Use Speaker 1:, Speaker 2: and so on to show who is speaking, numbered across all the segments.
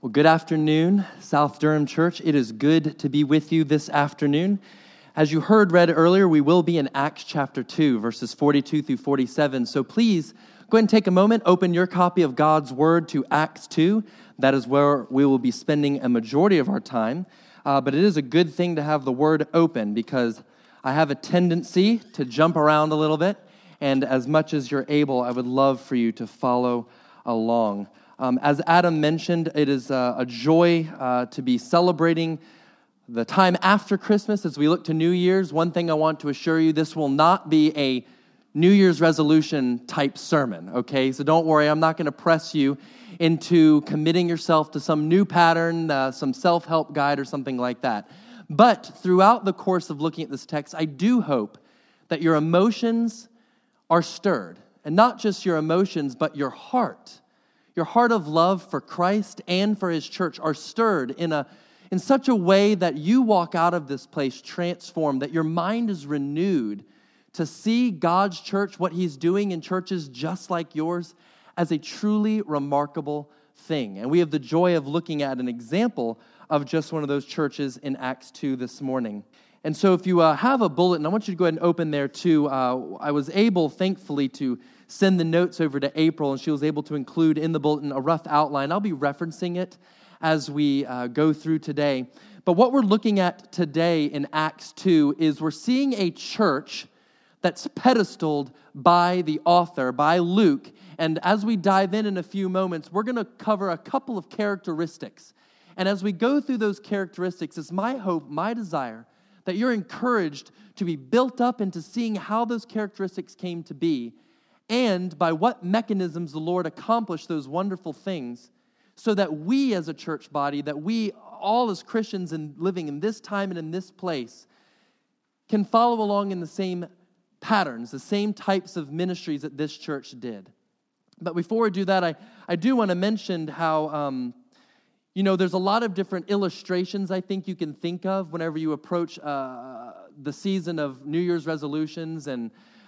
Speaker 1: Well, good afternoon, South Durham Church. It is good to be with you this afternoon. As you heard read earlier, we will be in Acts chapter 2, verses 42 through 47. So please go ahead and take a moment, open your copy of God's Word to Acts 2. That is where we will be spending a majority of our time. But it is a good thing to have the Word open because I have a tendency to jump around a little bit. And as much as you're able, I would love for you to follow along. As Adam mentioned, it is a joy to be celebrating the time after Christmas as we look to New Year's. One thing I want to assure you, this will not be a New Year's resolution type sermon, okay? So don't worry, I'm not going to press you into committing yourself to some new pattern, some self-help guide or something like that. But throughout the course of looking at this text, I do hope that your emotions are stirred. And not just your emotions, but your heart. Your heart of love for Christ and for His church are stirred in such a way that you walk out of this place transformed, that your mind is renewed to see God's church, what He's doing in churches just like yours, as a truly remarkable thing. And we have the joy of looking at an example of just one of those churches in Acts 2 this morning. And so if you have a bulletin, I want you to go ahead and open there too. I was able, thankfully, to send the notes over to April, and she was able to include in the bulletin a rough outline. I'll be referencing it as we go through today. But what we're looking at today in Acts 2 is we're seeing a church that's pedestaled by the author, by Luke. And as we dive in a few moments, we're going to cover a couple of characteristics. And as we go through those characteristics, it's my hope, my desire, that you're encouraged to be built up into seeing how those characteristics came to be and by what mechanisms the Lord accomplished those wonderful things so that we as a church body, that we all as Christians and living in this time and in this place can follow along in the same patterns, the same types of ministries that this church did. But before we do that, I do want to mention how there's a lot of different illustrations I think you can think of whenever you approach the season of New Year's resolutions. And,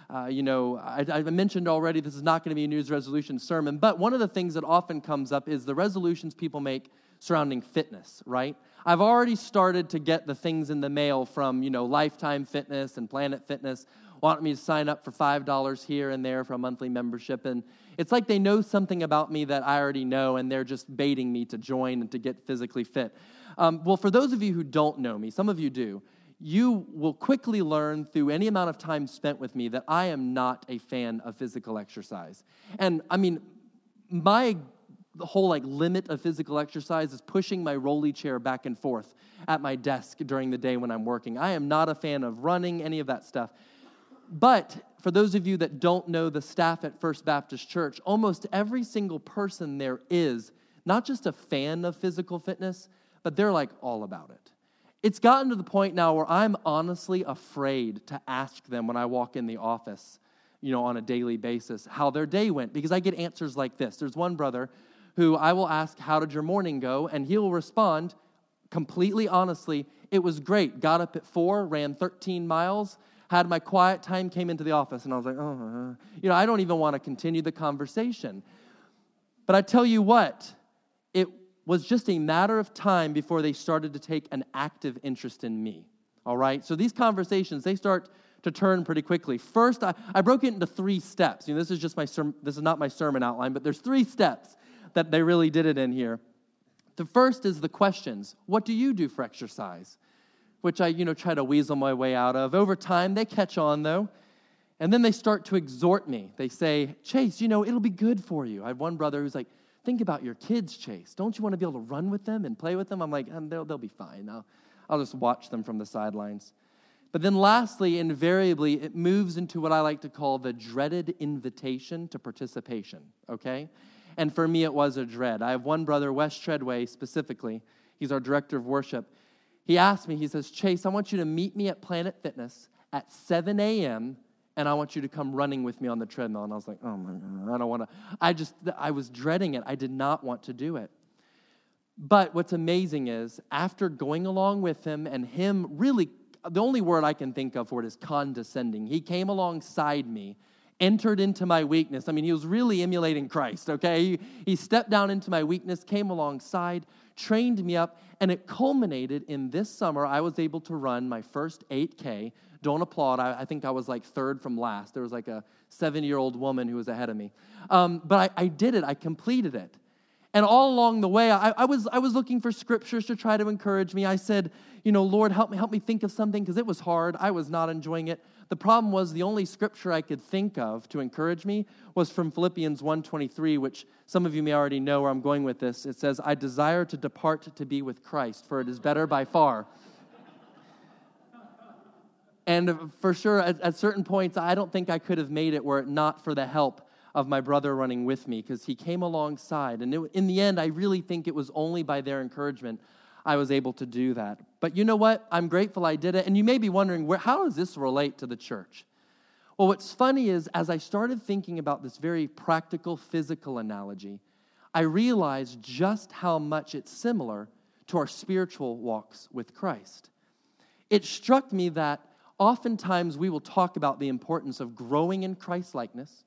Speaker 1: I mentioned already this is not going to be a New Year's resolution sermon, but one of the things that often comes up is the resolutions people make surrounding fitness, right? I've already started to get the things in the mail from, Lifetime Fitness and Planet Fitness, wanting me to sign up for $5 here and there for a monthly membership. And it's like they know something about me that I already know, and they're just baiting me to join and to get physically fit. Well, for those of you who don't know me, some of you do, you will quickly learn through any amount of time spent with me that I am not a fan of physical exercise. And I mean, the whole limit of physical exercise is pushing my rolly chair back and forth at my desk during the day when I'm working. I am not a fan of running, any of that stuff. But for those of you that don't know the staff at First Baptist Church, almost every single person there is not just a fan of physical fitness, but they're all about it. It's gotten to the point now where I'm honestly afraid to ask them when I walk in the office, on a daily basis, how their day went, because I get answers like this. There's one brother who I will ask, "How did your morning go?" And he will respond completely honestly, "It was great. Got up at 4, ran 13 miles, had my quiet time, came into the office." And I was like, I don't even want to continue the conversation. But I tell you what, it was just a matter of time before they started to take an active interest in me, all right? So these conversations, they start to turn pretty quickly. First, I broke it into 3 steps. This is just this is not my sermon outline, but there's 3 steps that they really did it in here. The first is the questions. What do you do for exercise? Which I, try to weasel my way out of. Over time, they catch on, though, and then they start to exhort me. They say, "Chase, it'll be good for you." I have one brother who's like, "Think about your kids, Chase. Don't you want to be able to run with them and play with them?" I'm like, they'll be fine. I'll just watch them from the sidelines. But then lastly, invariably, it moves into what I like to call the dreaded invitation to participation, okay? And for me, it was a dread. I have one brother, Wes Treadway specifically. He's our director of worship. He asked me, he says, "Chase, I want you to meet me at Planet Fitness at 7 a.m., and I want you to come running with me on the treadmill." And I was like, "Oh, my God, I don't want to." I was dreading it. I did not want to do it. But what's amazing is, after going along with him, and him really, the only word I can think of for it is condescending. He came alongside me entered into my weakness. I mean, he was really emulating Christ, okay? He stepped down into my weakness, came alongside, trained me up, and it culminated in this summer. I was able to run my first 8K. Don't applaud. I think I was like third from last. There was like a 70-year-old woman who was ahead of me. But I did it. I completed it. And all along the way, I was looking for scriptures to try to encourage me. I said, Lord, help me think of something, because it was hard. I was not enjoying it. The problem was the only scripture I could think of to encourage me was from Philippians 1:23, which some of you may already know where I'm going with this. It says, I desire to depart to be with Christ, for it is better by far. And for sure, at certain points, I don't think I could have made it were it not for the help of my brother running with me, because he came alongside. And in the end, I really think it was only by their encouragement I was able to do that. But you know what? I'm grateful I did it. And you may be wondering, how does this relate to the church? Well, what's funny is, as I started thinking about this very practical, physical analogy, I realized just how much it's similar to our spiritual walks with Christ. It struck me that oftentimes we will talk about the importance of growing in Christ-likeness.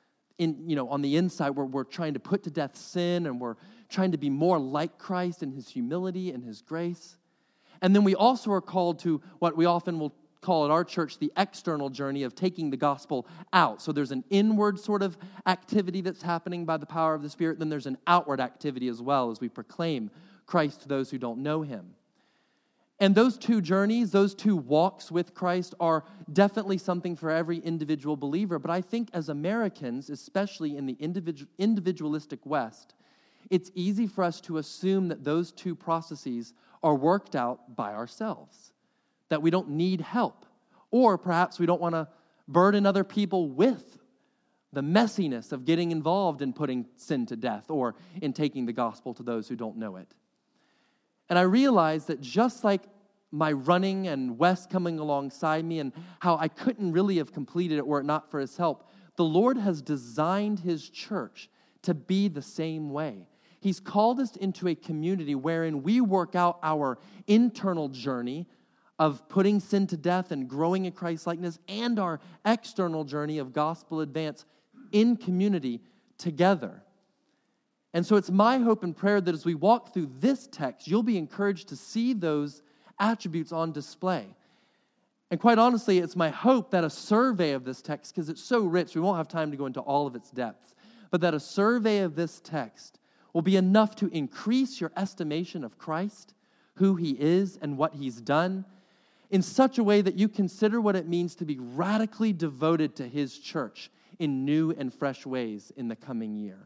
Speaker 1: On the inside, we're trying to put to death sin, and we're trying to be more like Christ in his humility and his grace. And then we also are called to what we often will call at our church the external journey of taking the gospel out. So there's an inward sort of activity that's happening by the power of the Spirit. Then there's an outward activity as well, as we proclaim Christ to those who don't know him. And those two journeys, those two walks with Christ are definitely something for every individual believer. But I think as Americans, especially in the individualistic West, it's easy for us to assume that those two processes are worked out by ourselves, that we don't need help. Or perhaps we don't want to burden other people with the messiness of getting involved in putting sin to death or in taking the gospel to those who don't know it. And I realized that just like my running and Wes coming alongside me and how I couldn't really have completed it were it not for his help, the Lord has designed his church to be the same way. He's called us into a community wherein we work out our internal journey of putting sin to death and growing in Christ-likeness, and our external journey of gospel advance in community together. And so it's my hope and prayer that as we walk through this text, you'll be encouraged to see those attributes on display. And quite honestly, it's my hope that a survey of this text, because it's so rich, we won't have time to go into all of its depths, but that a survey of this text will be enough to increase your estimation of Christ, who he is and what he's done, in such a way that you consider what it means to be radically devoted to his church in new and fresh ways in the coming year.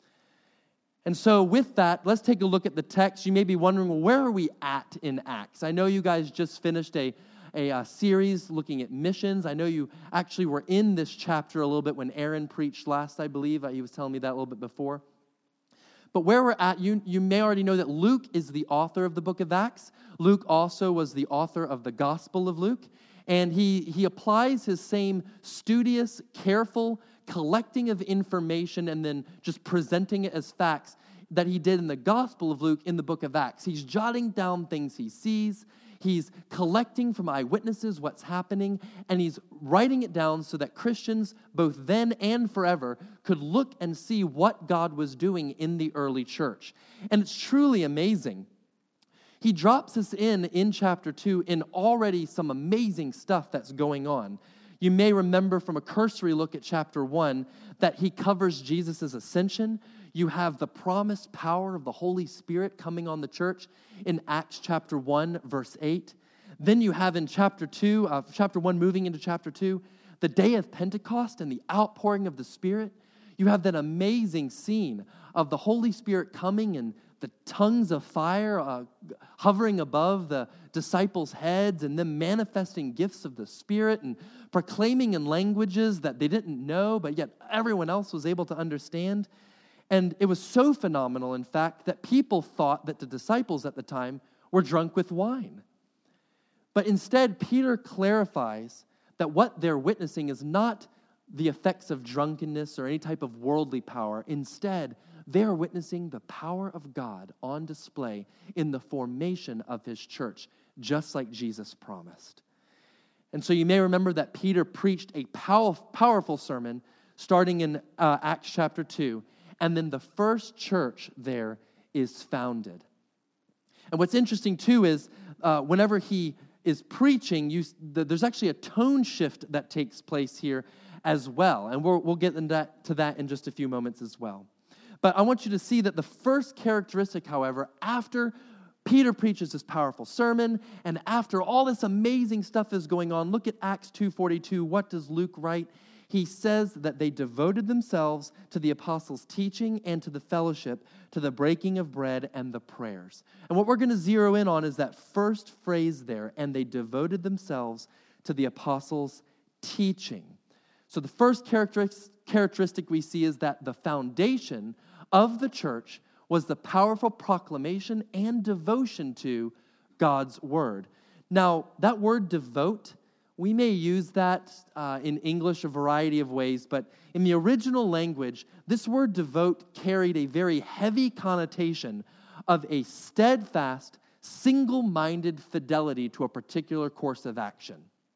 Speaker 1: And so with that, let's take a look at the text. You may be wondering, well, where are we at in Acts? I know you guys just finished a series looking at missions. I know you actually were in this chapter a little bit when Aaron preached last, I believe. He was telling me that a little bit before. But where we're at, you may already know that Luke is the author of the book of Acts. Luke also was the author of the Gospel of Luke. And he applies his same studious, careful collecting of information and then just presenting it as facts that he did in the Gospel of Luke in the book of Acts. He's jotting down things he sees. He's collecting from eyewitnesses what's happening, and he's writing it down so that Christians, both then and forever, could look and see what God was doing in the early church. And it's truly amazing. He drops us in chapter 2 in already some amazing stuff that's going on. You may remember from a cursory look at chapter 1 that he covers Jesus' ascension. You have the promised power of the Holy Spirit coming on the church in Acts chapter 1, verse 8. Then you have in chapter 1 moving into chapter 2, the day of Pentecost and the outpouring of the Spirit. You have that amazing scene of the Holy Spirit coming and the tongues of fire hovering above the disciples' heads and them manifesting gifts of the Spirit and proclaiming in languages that they didn't know, but yet everyone else was able to understand. And it was so phenomenal, in fact, that people thought that the disciples at the time were drunk with wine. But instead, Peter clarifies that what they're witnessing is not the effects of drunkenness or any type of worldly power. Instead, they are witnessing the power of God on display in the formation of his church, just like Jesus promised. And so you may remember that Peter preached a powerful sermon starting in Acts chapter 2. And then the first church there is founded. And what's interesting too is whenever he is preaching, there's actually a tone shift that takes place here as well. And we'll get to that in just a few moments as well. But I want you to see that the first characteristic, however, after Peter preaches this powerful sermon, and after all this amazing stuff is going on, look at Acts 2:42. What does Luke write? He says that they devoted themselves to the apostles' teaching and to the fellowship, to the breaking of bread and the prayers. And what we're going to zero in on is that first phrase there, and they devoted themselves to the apostles' teaching. So the first characteristic we see is that the foundation of the church was the powerful proclamation and devotion to God's word. Now, that word devote, we may use that in English a variety of ways, but in the original language, this word devote carried a very heavy connotation of a steadfast, single-minded fidelity to a particular course of action.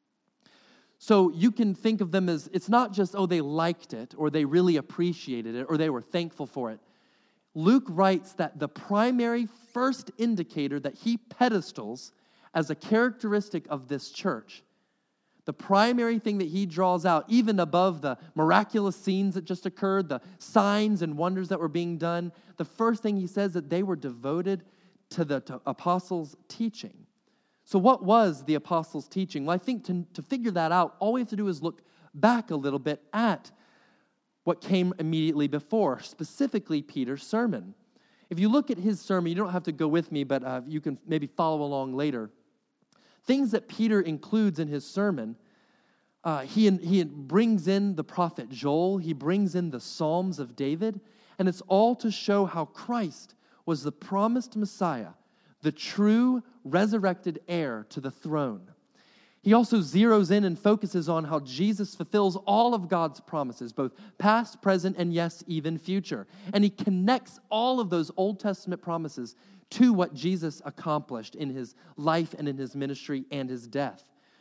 Speaker 1: So you can think of them as, it's not just, they liked it, or they really appreciated it, or they were thankful for it. Luke writes that the primary first indicator that he pedestals as a characteristic of this church, the primary thing that he draws out, even above the miraculous scenes that just occurred, the signs and wonders that were being done, the first thing he says that they were devoted to the apostles' teaching. So what was the apostles' teaching? Well, I think to figure that out, all we have to do is look back a little bit at what came immediately before, specifically Peter's sermon. If you look at his sermon, you don't have to go with me, but you can maybe follow along later. Things that Peter includes in his sermon, he brings in the prophet Joel, he brings in the Psalms of David, and it's all to show how Christ was the promised Messiah, the true resurrected heir to the throne. He also zeroes in and focuses on how Jesus fulfills all of God's promises, both past, present, and yes, even future. And he connects all of those Old Testament promises to what Jesus accomplished in his life and in his ministry and his death.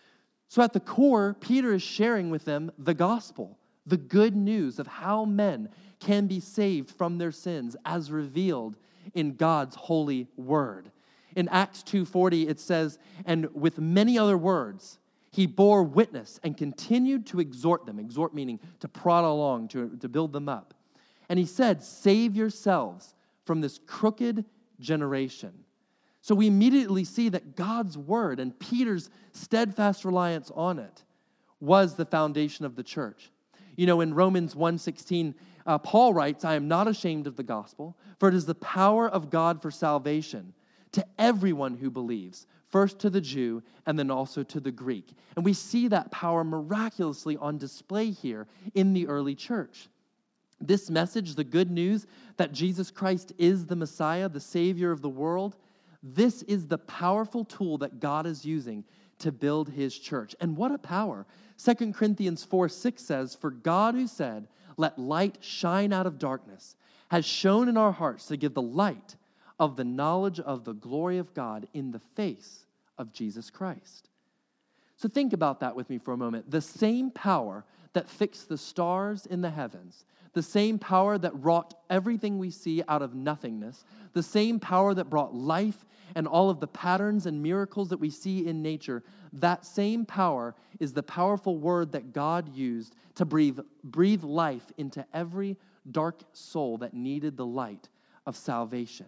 Speaker 1: So at the core, Peter is sharing with them the gospel, the good news of how men can be saved from their sins as revealed in God's holy word. In Acts 2:40, it says, and with many other words, he bore witness and continued to exhort them. Exhort meaning to prod along, to build them up. And he said, save yourselves from this crooked generation. So we immediately see that God's word and Peter's steadfast reliance on it was the foundation of the church. You know, in Romans 1:16, Paul writes, I am not ashamed of the gospel, for it is the power of God for salvation to everyone who believes, first to the Jew and then also to the Greek. And we see that power miraculously on display here in the early church. This message, the good news that Jesus Christ is the Messiah, the Savior of the world, this is the powerful tool that God is using to build his church. And what a power. 2 Corinthians 4:6 says, for God who said, let light shine out of darkness, has shone in our hearts to give the light of the knowledge of the glory of God in the face of Jesus Christ. So think about that with me for a moment. The same power that fixed the stars in the heavens, the same power that wrought everything we see out of nothingness, the same power that brought life and all of the patterns and miracles that we see in nature, that same power is the powerful word that God used to breathe life into every dark soul that needed the light of salvation.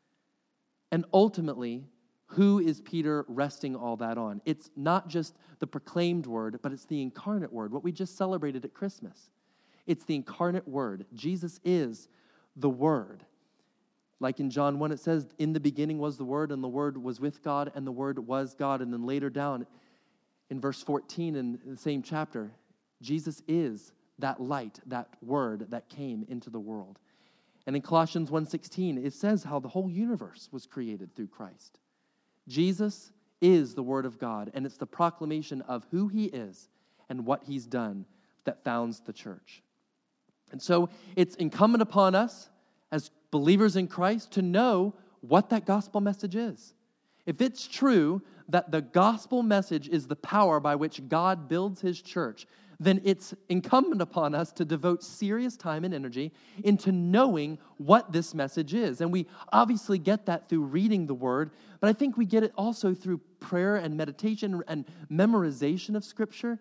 Speaker 1: And ultimately, who is Peter resting all that on? It's not just the proclaimed word, but it's the incarnate word, what we just celebrated at Christmas. It's the incarnate word. Jesus is the word. Like in John 1, it says, in the beginning was the word, and the word was with God, and the word was God. And then later down in verse 14 in the same chapter, Jesus is that light, that word that came into the world. And in Colossians 1:16, it says how the whole universe was created through Christ. Jesus is the Word of God, and it's the proclamation of who he is and what he's done that founds the church. And so it's incumbent upon us as believers in Christ to know what that gospel message is. If it's true that the gospel message is the power by which God builds his church, then it's incumbent upon us to devote serious time and energy into knowing what this message is. And we obviously get that through reading the Word, but I think we get it also through prayer and meditation and memorization of Scripture.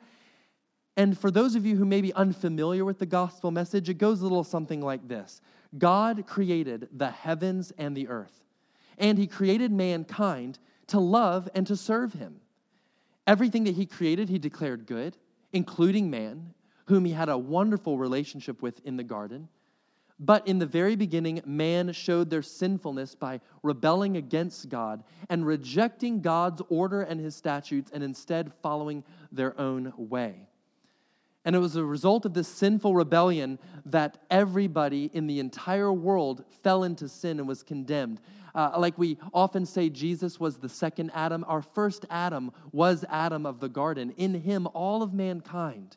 Speaker 1: And for those of you who may be unfamiliar with the gospel message, it goes a little something like this. God created the heavens and the earth, and He created mankind to love and to serve Him. Everything that He created, He declared good, including man, whom He had a wonderful relationship with in the garden. But in the very beginning, man showed their sinfulness by rebelling against God and rejecting God's order and His statutes and instead following their own way. And it was a result of this sinful rebellion that everybody in the entire world fell into sin and was condemned. Like we often say, Jesus was the second Adam. Our first Adam was Adam of the garden. In him, all of mankind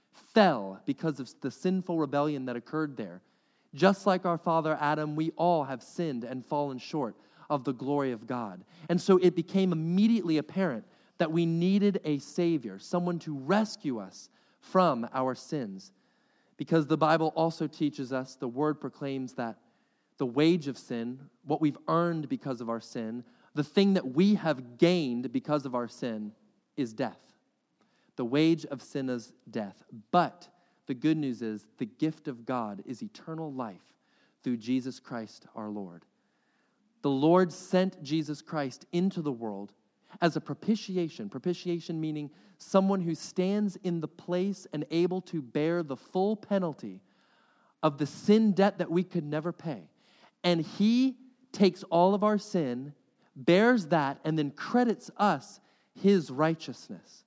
Speaker 1: fell because of the sinful rebellion that occurred there. Just like our father Adam, we all have sinned and fallen short of the glory of God. And so it became immediately apparent that we needed a Savior, someone to rescue us from our sins. Because the Bible also teaches us, the Word proclaims that the wage of sin, what we've earned because of our sin, the thing that we have gained because of our sin, is death. The wage of sin is death. But the good news is the gift of God is eternal life through Jesus Christ our Lord. The Lord sent Jesus Christ into the world as a propitiation meaning someone who stands in the place and able to bear the full penalty of the sin debt that we could never pay. And He takes all of our sin, bears that, and then credits us His righteousness.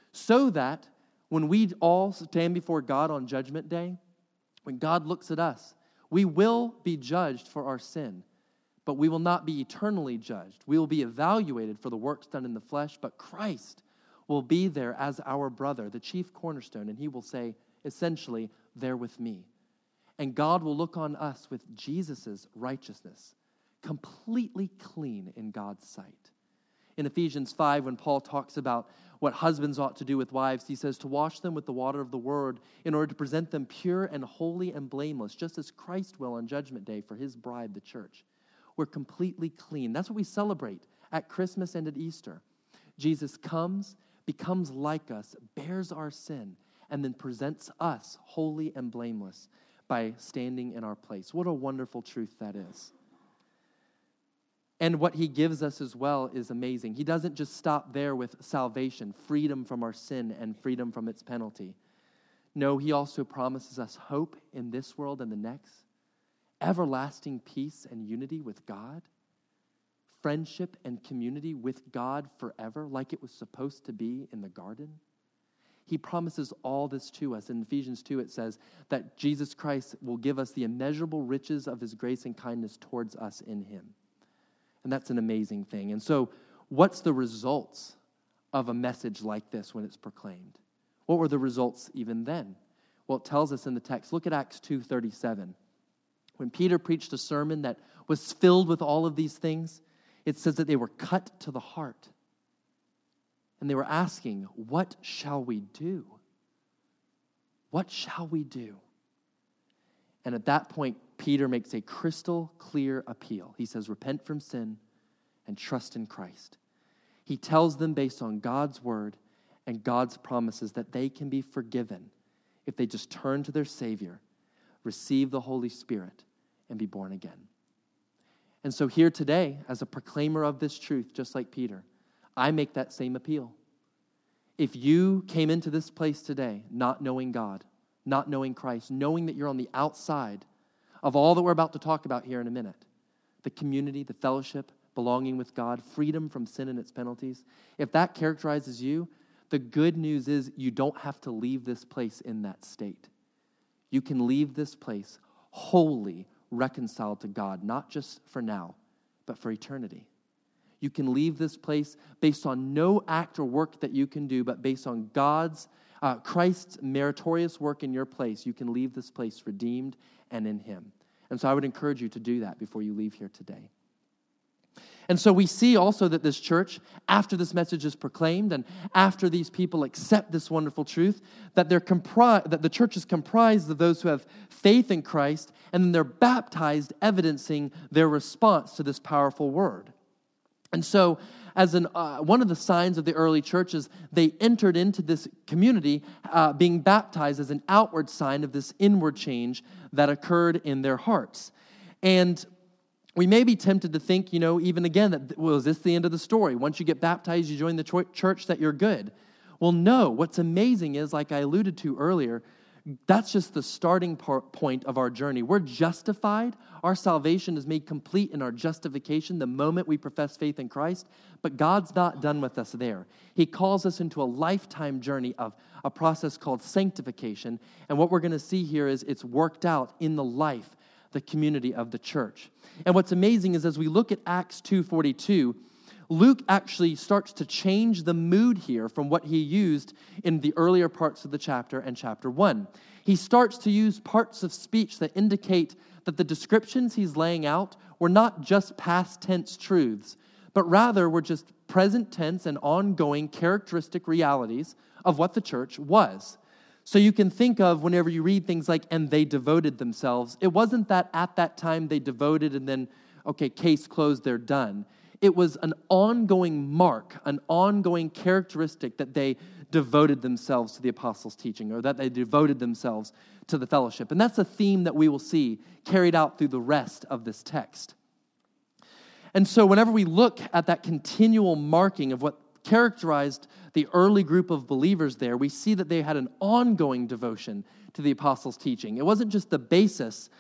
Speaker 1: So that when we all stand before God on Judgment Day, when God looks at us, we will be judged for our sin. But we will not be eternally judged. We will be evaluated for the works done in the flesh, but Christ will be there as our brother, the chief cornerstone, and He will say, essentially, "There with me." And God will look on us with Jesus' righteousness, completely clean in God's sight. In Ephesians 5, when Paul talks about what husbands ought to do with wives, he says to wash them with the water of the word in order to present them pure and holy and blameless, just as Christ will on Judgment Day for His bride, the church. We're completely clean. That's what we celebrate at Christmas and at Easter. Jesus comes, becomes like us, bears our sin, and then presents us holy and blameless by standing in our place. What a wonderful truth that is. And what He gives us as well is amazing. He doesn't just stop there with salvation, freedom from our sin and freedom from its penalty. No, He also promises us hope in this world and the next, everlasting peace and unity with God, friendship and community with God forever, like it was supposed to be in the garden. He promises all this to us. In Ephesians 2, it says that Jesus Christ will give us the immeasurable riches of His grace and kindness towards us in Him. And that's an amazing thing. And so, what's the results of a message like this when it's proclaimed? What were the results even then? Well, it tells us in the text. Look at Acts 2:37. When Peter preached a sermon that was filled with all of these things, it says that they were cut to the heart. And they were asking, what shall we do? What shall we do? And at that point, Peter makes a crystal clear appeal. He says, repent from sin and trust in Christ. He tells them based on God's word and God's promises that they can be forgiven if they just turn to their Savior, receive the Holy Spirit, and be born again. And so here today, as a proclaimer of this truth, just like Peter, I make that same appeal. If you came into this place today not knowing God, not knowing Christ, knowing that you're on the outside of all that we're about to talk about here in a minute, the community, the fellowship, belonging with God, freedom from sin and its penalties, if that characterizes you, the good news is you don't have to leave this place in that state. You can leave this place wholly reconciled to God, not just for now, but for eternity. You can leave this place based on no act or work that you can do, but based on Christ's meritorious work in your place. You can leave this place redeemed and in Him. And so I would encourage you to do that before you leave here today. And so we see also that this church, after this message is proclaimed and after these people accept this wonderful truth, that that the church is comprised of those who have faith in Christ, and then they're baptized, evidencing their response to this powerful word. And so, as one of the signs of the early churches, they entered into this community being baptized as an outward sign of this inward change that occurred in their hearts. And we may be tempted to think, even again, that, well, is this the end of the story? Once you get baptized, you join the church, that you're good. Well, no. What's amazing is, like I alluded to earlier, that's just the starting point of our journey. We're justified. Our salvation is made complete in our justification the moment we profess faith in Christ. But God's not done with us there. He calls us into a lifetime journey of a process called sanctification. And what we're going to see here is it's worked out in the life, the community of the church. And what's amazing is as we look at Acts 2:42, Luke actually starts to change the mood here from what he used in the earlier parts of the chapter and chapter 1. He starts to use parts of speech that indicate that the descriptions he's laying out were not just past tense truths, but rather were just present tense and ongoing characteristic realities of what the church was. So you can think of whenever you read things like, and they devoted themselves, it wasn't that at that time they devoted and then, okay, case closed, they're done. It was an ongoing mark, an ongoing characteristic that they devoted themselves to the apostles' teaching, or that they devoted themselves to the fellowship. And that's a theme that we will see carried out through the rest of this text. And so whenever we look at that continual marking of what characterized the early group of believers there, we see that they had an ongoing devotion to the apostles' teaching. It wasn't just the basis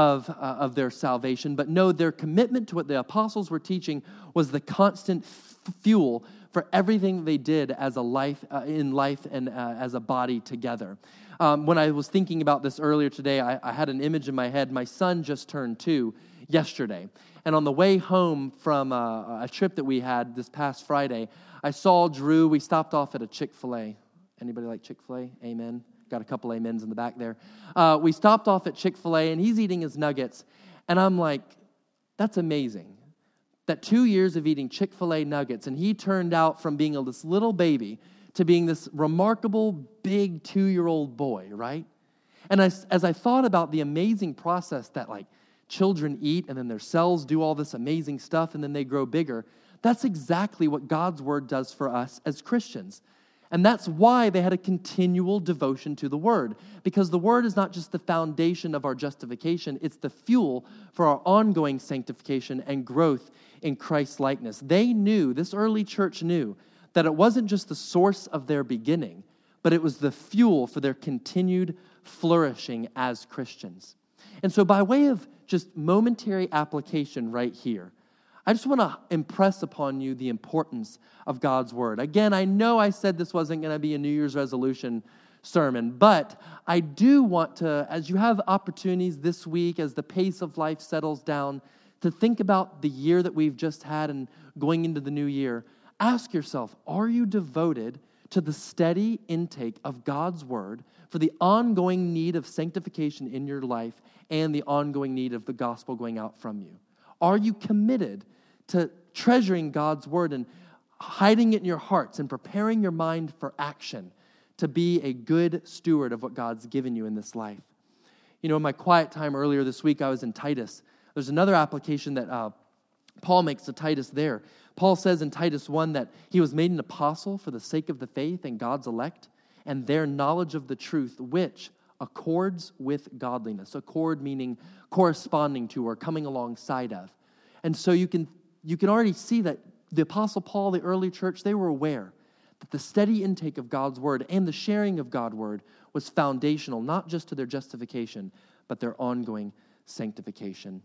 Speaker 1: of their salvation, but no, their commitment to what the apostles were teaching was the constant fuel for everything they did as a life in life and as a body together. When I was thinking about this earlier today, I had an image in my head. My son just turned 2 yesterday, and on the way home from a trip that we had this past Friday, I saw Drew. We stopped off at a Chick-fil-A. Anybody like Chick-fil-A? Amen. Got a couple amens in the back there. We stopped off at Chick-fil-A, and he's eating his nuggets. And I'm like, that's amazing. That 2 years of eating Chick-fil-A nuggets, and he turned out from being this little baby to being this remarkable, big 2-year-old boy, right? And as I thought about the amazing process that, children eat, and then their cells do all this amazing stuff, and then they grow bigger, that's exactly what God's Word does for us as Christians. And that's why they had a continual devotion to the Word, because the Word is not just the foundation of our justification, it's the fuel for our ongoing sanctification and growth in Christ's likeness. They knew, this early church knew, that it wasn't just the source of their beginning, but it was the fuel for their continued flourishing as Christians. And so by way of just momentary application right here, I just want to impress upon you the importance of God's Word. Again, I know I said this wasn't going to be a New Year's resolution sermon, but I do want to, as you have opportunities this week, as the pace of life settles down, to think about the year that we've just had and going into the new year. Ask yourself, are you devoted to the steady intake of God's Word for the ongoing need of sanctification in your life and the ongoing need of the gospel going out from you? Are you committed to treasuring God's Word and hiding it in your hearts and preparing your mind for action to be a good steward of what God's given you in this life? In my quiet time earlier this week, I was in Titus. There's another application that Paul makes to Titus there. Paul says in Titus 1 that he was made an apostle for the sake of the faith and God's elect and their knowledge of the truth, which accords with godliness. Accord meaning corresponding to or coming alongside of. And so you can already see that the Apostle Paul, the early church, they were aware that the steady intake of God's Word and the sharing of God's Word was foundational, not just to their justification, but their ongoing sanctification.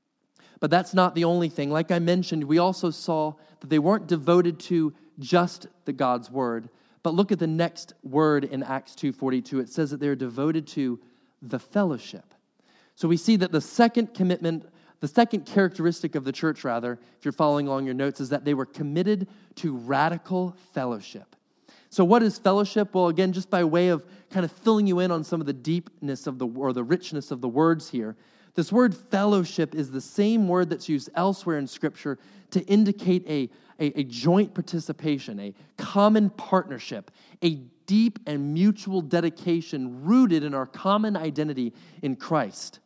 Speaker 1: But that's not the only thing. Like I mentioned, we also saw that they weren't devoted to just the God's Word, but look at the next word in Acts 2:42. It says that they're devoted to the fellowship. So we see that the second characteristic of the church, if you're following along your notes, is that they were committed to radical fellowship. So what is fellowship? Well, again, just by way of kind of filling you in on some of the deepness of the richness of the words here, This word fellowship is the same word that's used elsewhere in Scripture to indicate a joint participation, a common partnership, a deep and mutual dedication rooted in our common identity in Christ.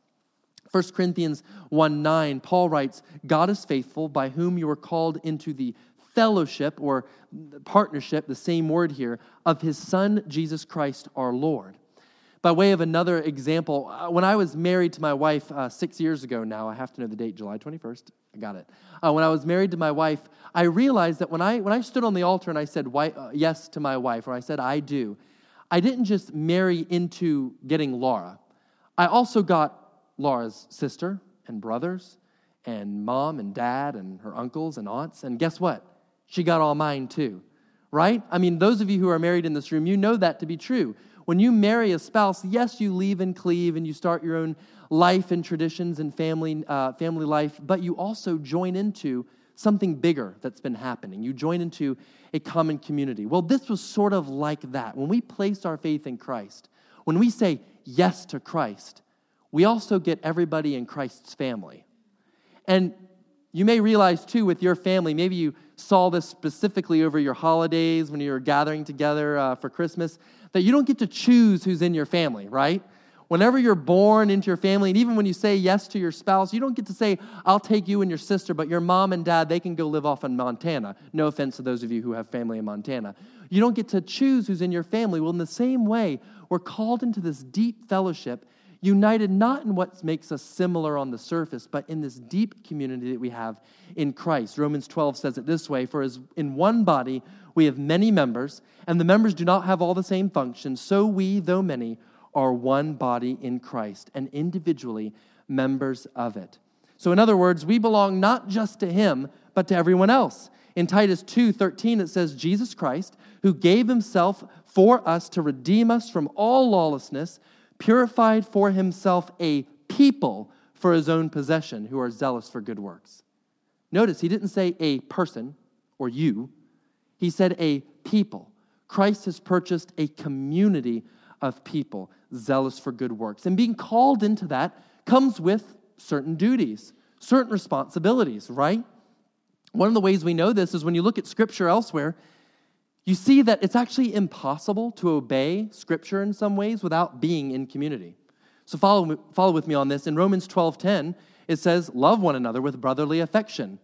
Speaker 1: 1 Corinthians 1:9, Paul writes, God is faithful, by whom you are called into the fellowship or partnership, the same word here, of his Son, Jesus Christ our Lord. By way of another example, when I was married to my wife 6 years ago now, I have to know the date, July 21st, I got it. When I was married to my wife, I realized that when I stood on the altar and I said yes to my wife, or I said I do, I didn't just marry into getting Laura. I also got Laura's sister and brothers and mom and dad and her uncles and aunts, and guess what? She got all mine too, right? I mean, those of you who are married in this room, you know that to be true. When you marry a spouse, yes, you leave and cleave and you start your own life and traditions and family life, but you also join into something bigger that's been happening. You join into a common community. Well, this was sort of like that. When we place our faith in Christ, when we say yes to Christ, we also get everybody in Christ's family. And you may realize, too, with your family, maybe you saw this specifically over your holidays when you were gathering together for Christmas, that you don't get to choose who's in your family, right? Whenever you're born into your family, and even when you say yes to your spouse, you don't get to say, I'll take you and your sister, but your mom and dad, they can go live off in Montana. No offense to those of you who have family in Montana. You don't get to choose who's in your family. Well, in the same way, we're called into this deep fellowship, united not in what makes us similar on the surface, but in this deep community that we have in Christ. Romans 12 says it this way, for as in one body we have many members, and the members do not have all the same functions, so we, though many, are one body in Christ, and individually members of it. So in other words, we belong not just to him, but to everyone else. In Titus 2:13, it says, Jesus Christ, who gave himself for us to redeem us from all lawlessness, purified for himself a people for his own possession who are zealous for good works. Notice, he didn't say a person or you. He said a people. Christ has purchased a community of people zealous for good works. And being called into that comes with certain duties, certain responsibilities, right? One of the ways we know this is when you look at Scripture elsewhere, you see that it's actually impossible to obey Scripture in some ways without being in community. So follow with me on this. In Romans 12:10, it says, love one another with brotherly affection.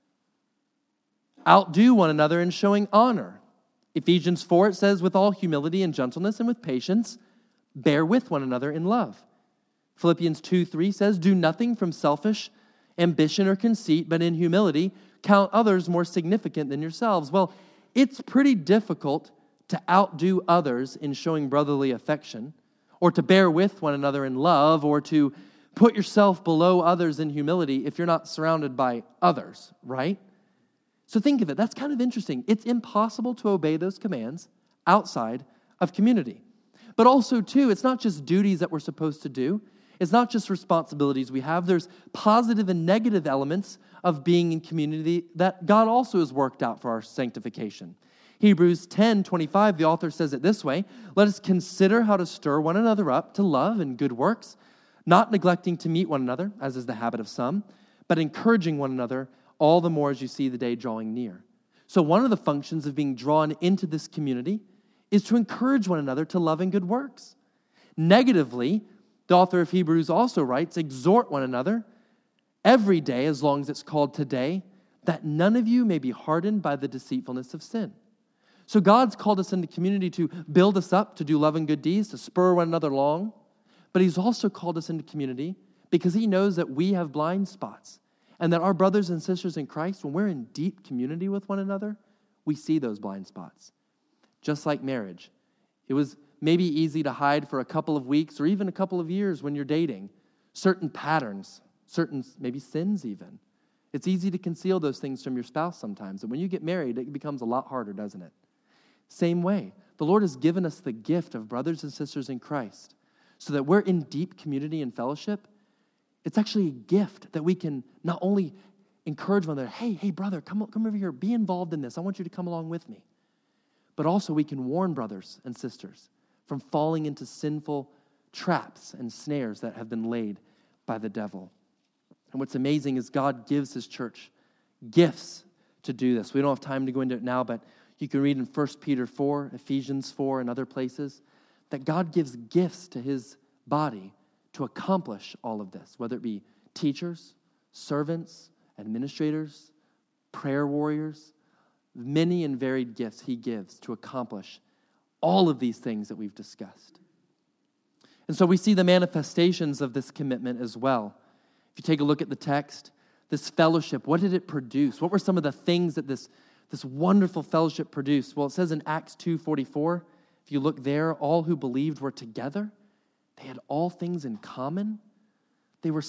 Speaker 1: Outdo one another in showing honor. Ephesians 4, it says, with all humility and gentleness and with patience, bear with one another in love. Philippians 2:3 says, do nothing from selfish ambition or conceit, but in humility, count others more significant than yourselves. Well, it's pretty difficult to outdo others in showing brotherly affection, or to bear with one another in love, or to put yourself below others in humility if you're not surrounded by others, right? So think of it. That's kind of interesting. It's impossible to obey those commands outside of community. But also, too, it's not just duties that we're supposed to do. It's not just responsibilities we have. There's positive and negative elements of being in community that God also has worked out for our sanctification. Hebrews 10:25, the author says it this way, let us consider how to stir one another up to love and good works, not neglecting to meet one another, as is the habit of some, but encouraging one another all the more as you see the day drawing near. So one of the functions of being drawn into this community is to encourage one another to love and good works. Negatively, the author of Hebrews also writes, exhort one another every day, as long as it's called today, that none of you may be hardened by the deceitfulness of sin. So God's called us into community to build us up, to do love and good deeds, to spur one another along. But he's also called us into community because he knows that we have blind spots and that our brothers and sisters in Christ, when we're in deep community with one another, we see those blind spots. Just like marriage. It was maybe easy to hide for a couple of weeks or even a couple of years when you're dating. Certain patterns, certain maybe sins even. It's easy to conceal those things from your spouse sometimes. And when you get married, it becomes a lot harder, doesn't it? Same way. The Lord has given us the gift of brothers and sisters in Christ so that we're in deep community and fellowship. It's actually a gift that we can not only encourage one another, hey, brother, come over here, be involved in this. I want you to come along with me. But also we can warn brothers and sisters from falling into sinful traps and snares that have been laid by the devil. And what's amazing is God gives his church gifts to do this. We don't have time to go into it now, but you can read in 1 Peter 4, Ephesians 4, and other places that God gives gifts to his body to accomplish all of this, whether it be teachers, servants, administrators, prayer warriors, many and varied gifts he gives to accomplish all of these things that we've discussed. And so we see the manifestations of this commitment as well. If you take a look at the text, this fellowship, what did it produce? What were some of the things that this wonderful fellowship produced? Well, it says in Acts 2:44, if you look there, all who believed were together. They had all things in common. They were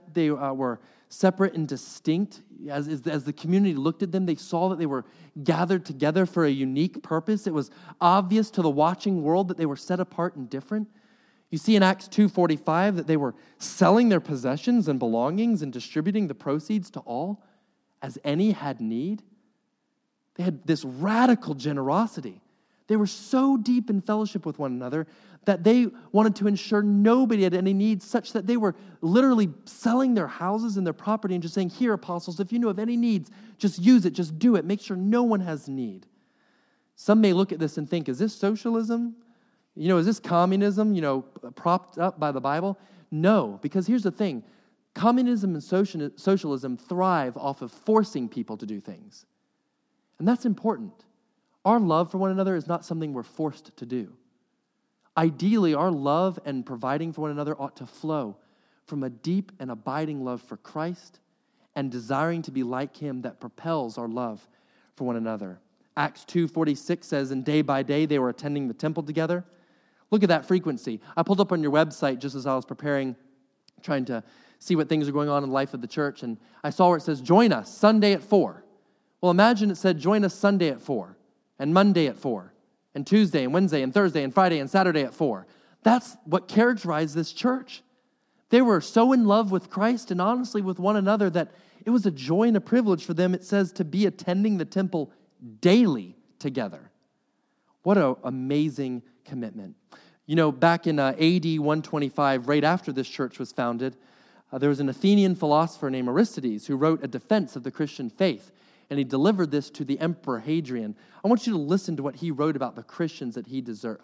Speaker 1: separate and distinct. As the community looked at them, they saw that they were gathered together for a unique purpose. It was obvious to the watching world that they were set apart and different. You see in Acts 2:45 that they were selling their possessions and belongings and distributing the proceeds to all as any had need. They had this radical generosity. They were so deep in fellowship with one another that they wanted to ensure nobody had any needs, such that they were literally selling their houses and their property and just saying, here, apostles, if you know of any needs, just use it, just do it. Make sure no one has need. Some may look at this and think, is this socialism? Is this communism, propped up by the Bible? No, because here's the thing. Communism and socialism thrive off of forcing people to do things. And that's important. Our love for one another is not something we're forced to do. Ideally, our love and providing for one another ought to flow from a deep and abiding love for Christ and desiring to be like him that propels our love for one another. Acts 2:46 says, and day by day they were attending the temple together. Look at that frequency. I pulled up on your website just as I was preparing, trying to see what things are going on in the life of the church, and I saw where it says, join us Sunday at 4. Well, imagine it said, join us Sunday at 4, and Monday at 4, and Tuesday, and Wednesday, and Thursday, and Friday, and Saturday at 4. That's what characterized this church. They were so in love with Christ and honestly with one another that it was a joy and a privilege for them, it says, to be attending the temple daily together. What an amazing commitment. Back in AD 125, right after this church was founded, there was an Athenian philosopher named Aristides who wrote a defense of the Christian faith, and he delivered this to the Emperor Hadrian. I want you to listen to what he wrote about the Christians that he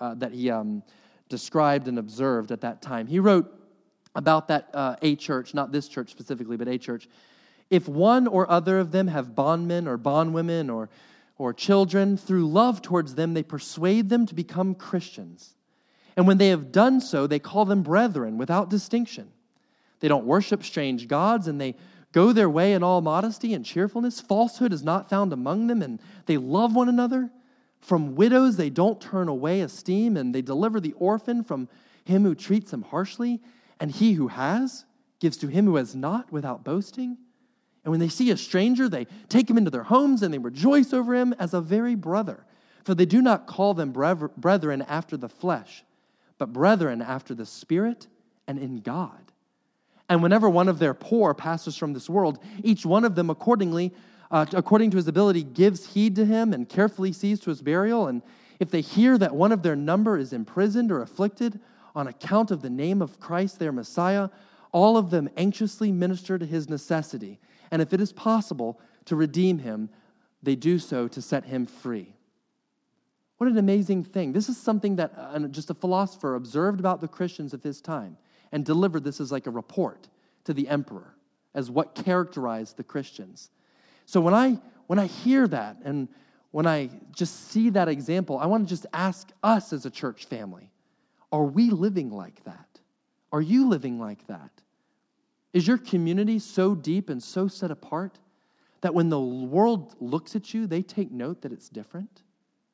Speaker 1: described and observed at that time. He wrote about that a church, not this church specifically, but a church. If one or other of them have bondmen or bondwomen or children, through love towards them, they persuade them to become Christians. And when they have done so, they call them brethren without distinction. They don't worship strange gods, and they go their way in all modesty and cheerfulness. Falsehood is not found among them, and they love one another. From widows they don't turn away esteem, and they deliver the orphan from him who treats him harshly, and he who has gives to him who has not without boasting. And when they see a stranger, they take him into their homes, and they rejoice over him as a very brother. For they do not call them brethren after the flesh, but brethren after the Spirit and in God. And whenever one of their poor passes from this world, each one of them according to his ability gives heed to him and carefully sees to his burial. And if they hear that one of their number is imprisoned or afflicted on account of the name of Christ their Messiah, all of them anxiously minister to his necessity. And if it is possible to redeem him, they do so to set him free. What an amazing thing. This is something that just a philosopher observed about the Christians of his time and delivered this as like a report to the emperor as what characterized the Christians. So when I hear that and when I just see that example, I want to just ask us as a church family, are we living like that? Are you living like that? Is your community so deep and so set apart that when the world looks at you, they take note that it's different?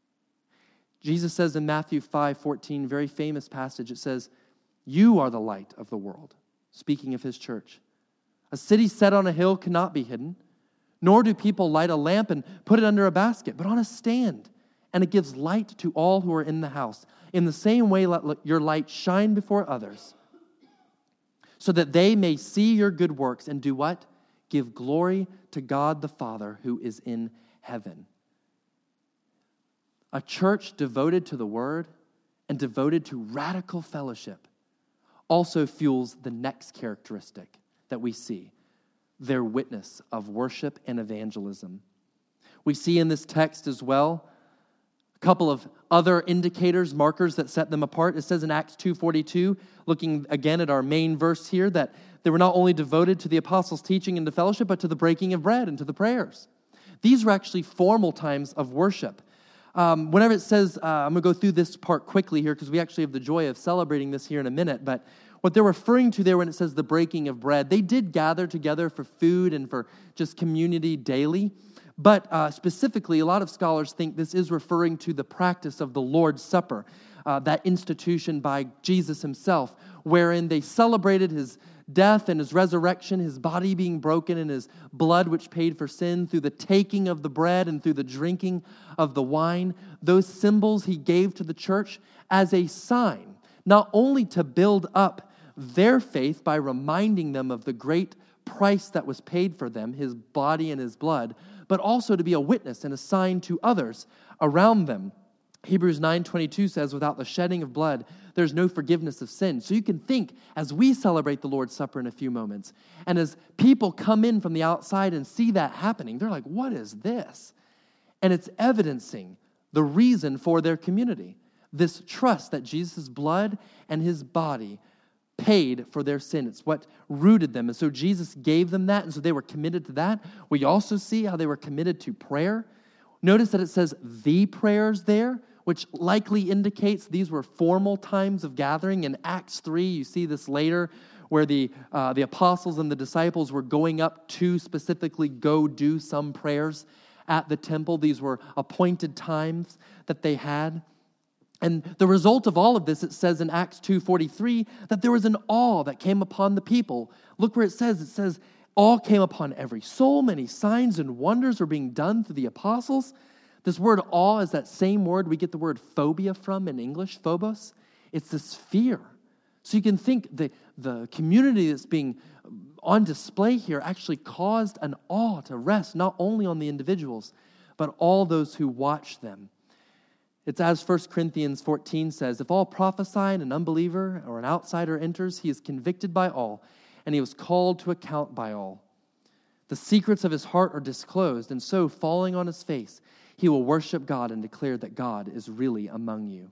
Speaker 1: Jesus says in Matthew 5:14, very famous passage, it says, you are the light of the world, speaking of his church. A city set on a hill cannot be hidden, nor do people light a lamp and put it under a basket, but on a stand, and it gives light to all who are in the house. In the same way, let your light shine before others, so that they may see your good works and do what? Give glory to God the Father who is in heaven. A church devoted to the word and devoted to radical fellowship also fuels the next characteristic that we see, their witness of worship and evangelism. We see in this text as well a couple of other indicators, markers that set them apart. It says in Acts 2:42, looking again at our main verse here, that they were not only devoted to the apostles' teaching and to fellowship, but to the breaking of bread and to the prayers. These were actually formal times of worship. Whenever it says, I'm going to go through this part quickly here because we actually have the joy of celebrating this here in a minute, but what they're referring to there when it says the breaking of bread, they did gather together for food and for just community daily. But specifically, a lot of scholars think this is referring to the practice of the Lord's Supper, that institution by Jesus himself, wherein they celebrated his death and his resurrection, his body being broken and his blood which paid for sin through the taking of the bread and through the drinking of the wine. Those symbols he gave to the church as a sign, not only to build up their faith by reminding them of the great price that was paid for them, his body and his blood, but also to be a witness and a sign to others around them. Hebrews 9:22 says, without the shedding of blood, there's no forgiveness of sin. So you can think, as we celebrate the Lord's Supper in a few moments, and as people come in from the outside and see that happening, they're like, what is this? And it's evidencing the reason for their community, this trust that Jesus' blood and his body paid for their sin. It's what rooted them. And so Jesus gave them that, and so they were committed to that. We also see how they were committed to prayer. Notice that it says the prayers there, which likely indicates these were formal times of gathering. In Acts 3, you see this later, where the apostles and the disciples were going up to specifically go do some prayers at the temple. These were appointed times that they had. And the result of all of this, it says in Acts 2:43, that there was an awe that came upon the people. Look where it says, awe came upon every soul. Many signs and wonders were being done through the apostles. This word awe is that same word we get the word phobia from in English, phobos. It's this fear. So you can think the community that's being on display here actually caused an awe to rest not only on the individuals, but all those who watch them. It's as 1 Corinthians 14 says, if all prophesy and an unbeliever or an outsider enters, he is convicted by all, and he was called to account by all. The secrets of his heart are disclosed, and so, falling on his face, he will worship God and declare that God is really among you.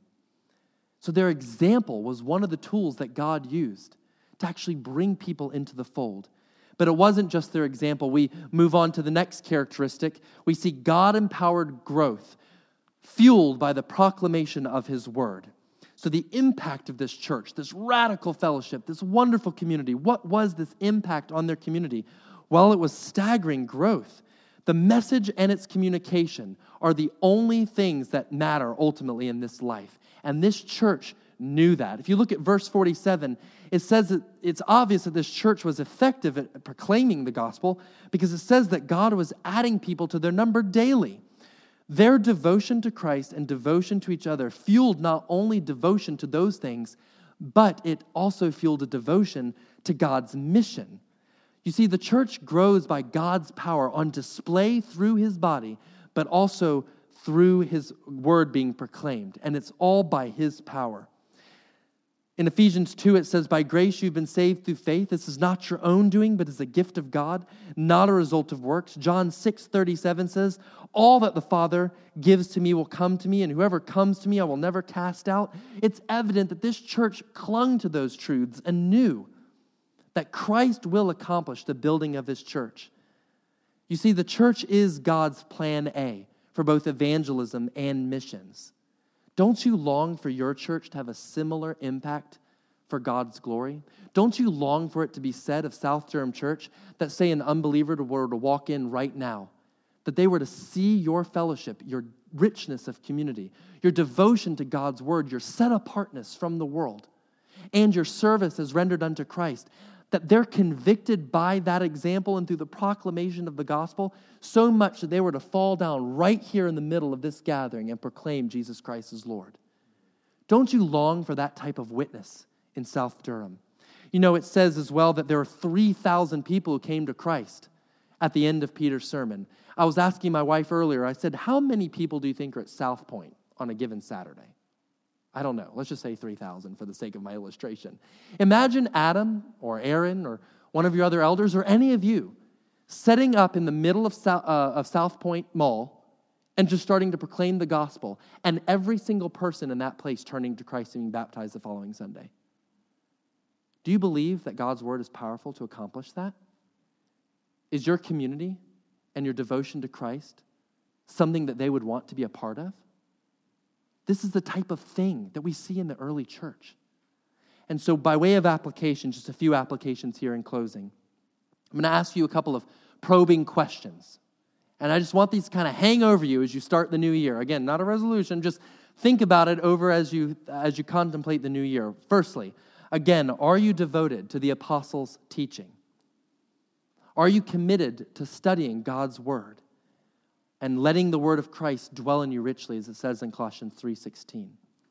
Speaker 1: So their example was one of the tools that God used to actually bring people into the fold. But it wasn't just their example. We move on to the next characteristic. We see God-empowered growth fueled by the proclamation of his word. So the impact of this church, this radical fellowship, this wonderful community, what was this impact on their community? Well, it was staggering growth. The message and its communication are the only things that matter ultimately in this life. And this church knew that. If you look at verse 47, it says that it's obvious that this church was effective at proclaiming the gospel because it says that God was adding people to their number daily. Their devotion to Christ and devotion to each other fueled not only devotion to those things, but it also fueled a devotion to God's mission. You see, the church grows by God's power on display through his body, but also through his word being proclaimed. And it's all by his power. In Ephesians 2, it says, by grace you've been saved through faith. This is not your own doing, but is a gift of God, not a result of works. John 6:37 says, all that the Father gives to me will come to me, and whoever comes to me I will never cast out. It's evident that this church clung to those truths and knew that Christ will accomplish the building of his church. You see, the church is God's plan A for both evangelism and missions. Don't you long for your church to have a similar impact for God's glory? Don't you long for it to be said of South Durham Church that, say, an unbeliever were to walk in right now, that they were to see your fellowship, your richness of community, your devotion to God's word, your set-apartness from the world, and your service as rendered unto Christ, that they're convicted by that example and through the proclamation of the gospel so much that they were to fall down right here in the middle of this gathering and proclaim Jesus Christ as Lord. Don't you long for that type of witness in South Durham? You know, it says as well that there were 3,000 people who came to Christ at the end of Peter's sermon. I was asking my wife earlier, I said, how many people do you think are at South Point on a given Saturday? I don't know. Let's just say 3,000 for the sake of my illustration. Imagine Adam or Aaron or one of your other elders or any of you setting up in the middle of South Point Mall and just starting to proclaim the gospel, and every single person in that place turning to Christ and being baptized the following Sunday. Do you believe that God's word is powerful to accomplish that? Is your community and your devotion to Christ something that they would want to be a part of? This is the type of thing that we see in the early church. And so by way of application, just a few applications here in closing, I'm going to ask you a couple of probing questions. And I just want these to kind of hang over you as you start the new year. Again, not a resolution, just think about it over as you contemplate the new year. Firstly, again, are you devoted to the apostles' teaching? Are you committed to studying God's word and letting the word of Christ dwell in you richly, as it says in Colossians 3:16?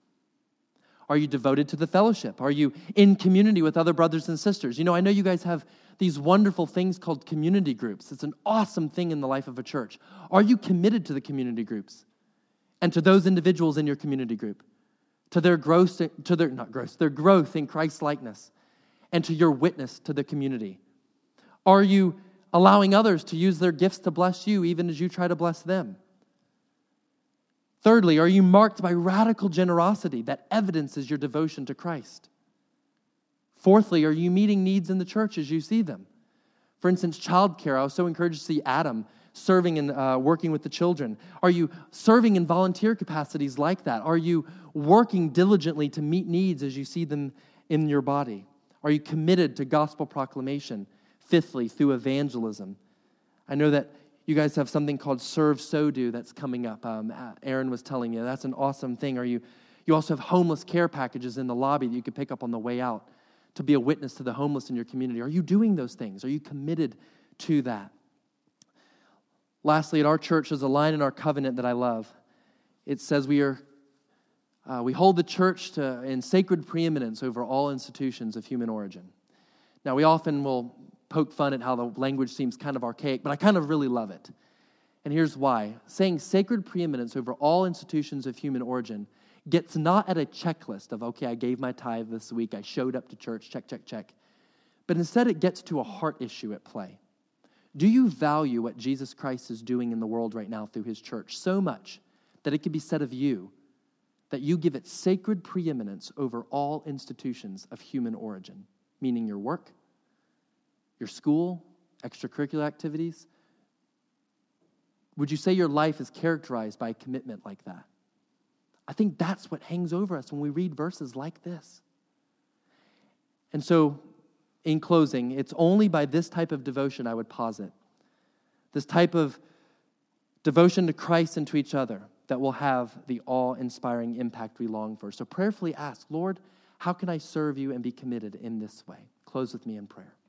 Speaker 1: Are you devoted to the fellowship? Are you in community with other brothers and sisters? I know you guys have these wonderful things called community groups. It's an awesome thing in the life of a church. Are you committed to the community groups and to those individuals in your community group, to their growth, their growth in Christ's likeness, and to your witness to the community? Are you allowing others to use their gifts to bless you even as you try to bless them? Thirdly, are you marked by radical generosity that evidences your devotion to Christ? Fourthly, are you meeting needs in the church as you see them? For instance, childcare. I was so encouraged to see Adam serving and working with the children. Are you serving in volunteer capacities like that? Are you working diligently to meet needs as you see them in your body? Are you committed to gospel proclamation? Fifthly, through evangelism. I know that you guys have something called Serve So Do that's coming up. Aaron was telling me that's an awesome thing. You also have homeless care packages in the lobby that you could pick up on the way out to be a witness to the homeless in your community. Are you doing those things? Are you committed to that? Lastly, at our church, there's a line in our covenant that I love. It says we hold the church in sacred preeminence over all institutions of human origin. Now, we often will poke fun at how the language seems kind of archaic, but I kind of really love it. And here's why. Saying sacred preeminence over all institutions of human origin gets not at a checklist of, okay, I gave my tithe this week, I showed up to church, check, check, check. But instead it gets to a heart issue at play. Do you value what Jesus Christ is doing in the world right now through his church so much that it could be said of you that you give it sacred preeminence over all institutions of human origin, meaning your work, your school, extracurricular activities? Would you say your life is characterized by a commitment like that? I think that's what hangs over us when we read verses like this. And so, in closing, it's only by this type of devotion, I would posit, this type of devotion to Christ and to each other, that will have the awe-inspiring impact we long for. So prayerfully ask, Lord, how can I serve you and be committed in this way? Close with me in prayer.